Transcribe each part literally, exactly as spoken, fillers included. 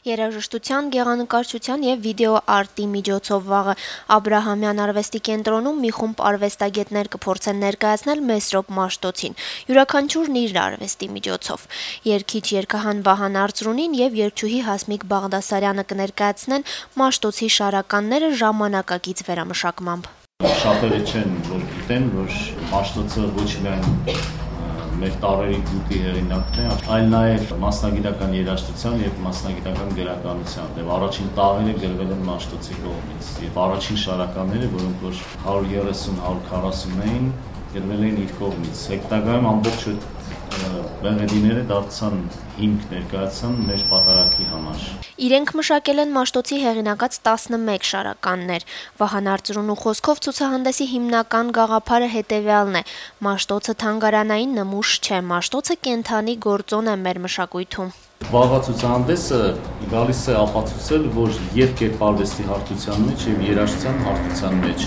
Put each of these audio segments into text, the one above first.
Երաժշտության, գեղանկարչության և վիդեոարտի միջոցով վաղը Աբրահամյան արվեստի կենտրոնում մի խումբ արվեստագետներ կփորձեն ներկայացնել Մեսրոպ Մաշտոցին, յուրաքանչյուրն իր արվեստի միջոցով։ Երգիչ երգահան Վահան Արծրունին և երգչուհի Հասմիկ Բաղդասարյանը կներկայացնեն Մաշտոցի շարականները ժամանակակից վերամշակմամբ։ Շատերը չեն, որ գիտեն, որ Մաշտոցը ոչ միայն մեր տարերի գուտի հեղինակն է, այլ նաև մասնագիտական երաժշտության և մասնագիտական գրականության։ Եվ առաջին տաղերը գրվել են Մաշտոցի կողմից։ Եվ առաջին շարականները, որոնք որ հարյուր երեսուն հարյուր քառասուն էին, գրվել էին իր կողմից։ Հետագայում ամբողջ մեղեդիները դարձան հիմք ներկայացան մեր պատարագի համար։ Իրենք մշակել են Մաշտոցի հեղինակած տասնմեկ շարականներ։ Վահան Արծրունու խոսքով ցուցահանդեսի հիմնական գաղափարը հետևյալն է. Մաշտոցը թանգարանային նմուշ չէ, Մաշտոցը կենդանի գործոն է մեր մշակույթում։ Վաղվա ցուցահանդեսը գալիս է ապացուցել, որ և կերպարվեստի հարթության մեջ և երաժշտության հարթության մեջ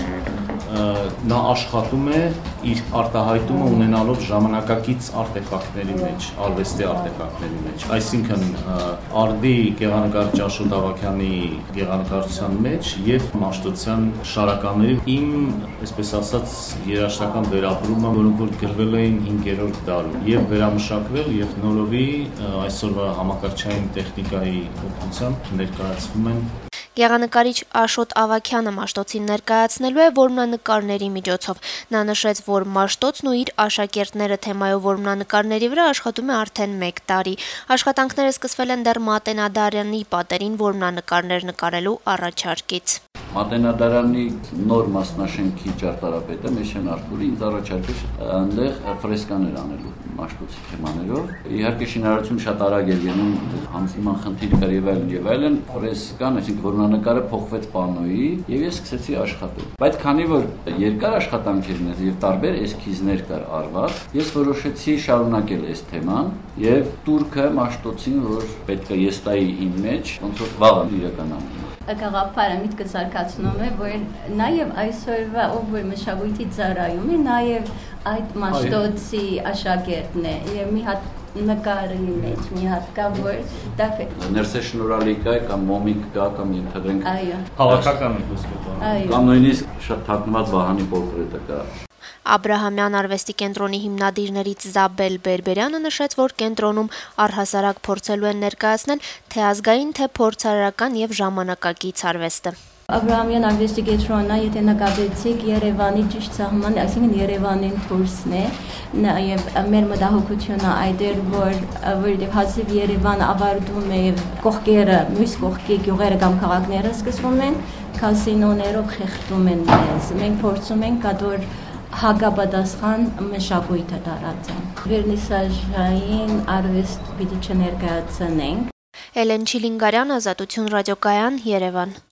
նա աշխատում է իր արտահայտումը ունենալով ժամանակակից արտեֆակտների մեջ, արվեստի արտեֆակտների մեջ, այսինքն արդի գեղանկարիչ Աշոտ Ավագյանի գեղանկարչության մեջ և Մաշտոցյան շարականների իմ, այսպես ասած, երաժշտական վերապրումը, որոնք որ գրվել էին հինգերորդ դարում և վերամշակվել և նորովի այսօրվա համակարգչային տեխնիկայի օգնությամբ ներկայացվում են։ Գեղանկարիչ Աշոտ Ավագյանը Մաշտոցին ներկայացնելու է որմնանկարների միջոցով։ Նա նշեց, որ Մաշտոցն ու իր աշակերտները թեմայով որմնանկարների վրա աշխատում է արդեն մեկ տարի։ Աշխատանքները սկսվել են դեռ Մատենադարանի պատերին որմնանկարներ նկարելու առաջարկից։ Մատենադարանի նոր մասնաշենքի ճարտարապետը Մեշեն Արթուրը ինձ առաջարկեց այնտեղ ֆրեսկաներ անելու Մաշտոցի թեմաներով։ Իհարկե շինարարությունը շատ արագ էր գնում, հանձնման խնդիր կար եւ այլն եւ այլն, ֆրեսկան, այսինքն որմնանկարը փոխվեց պանոյի եւ ես սկսեցի աշխատել։ Բայց քանի որ երկար աշխատանքերն էր եւ տարբեր էսքիզներ կար արված, ես որոշեցի շարունակել այս թեման եւ տուրքը Մաշտոցին, որ պետք է ես տայի իմ մեջ, ոնց որ վաղը իրականանում։ Գաղափարը միտքը զարգացնում է, որ նաև այսօրվա ով որ մշակույթի ծառայում է, նաև այդ Մաշտոցի աշակերտն է եւ մի հատ նկարի մեջ մի հատ կա, որ դա ներսե շնորհալի կա կամ մոմիկ կա կամ ենթադրենք հավաքական խոսքը կամ նույնիսկ շատ թաքնված Վահանի պորտրետը կա։ Աբրահամյան արվեստի կենտրոնի հիմնադիրներից Զաբել Բերբերյանը նշեց, որ կենտրոնում առհասարակ փորձելու են ներկայացնել թե ազգային, թե փորձարարական եւ ժամանակակից արվեստը։ Աբրահամյան արվեստի կենտրոնը, եթե նկատեցիք, Երևանի ճիշտ սահման, այսինքն Երևանին դուրսն է, նաև մեր մտահոգությունը այդ էր, որ որովհետև հազիվ Երևանը ավարտում է եւ կողքերը, մյուս կողքի գյուղերը կամ քաղաքները սկսվում են, կազինոներով խեղդում են մեզ։ Մենք փորձում ենք կադոր հագապատասխան մշակույթը տարածել։ Վերնիսաժային արվեստ պիտի չներկայացնենք։ Էլեն Չիլինգարյան, Ազատություն ռադիոկայան, Երևան։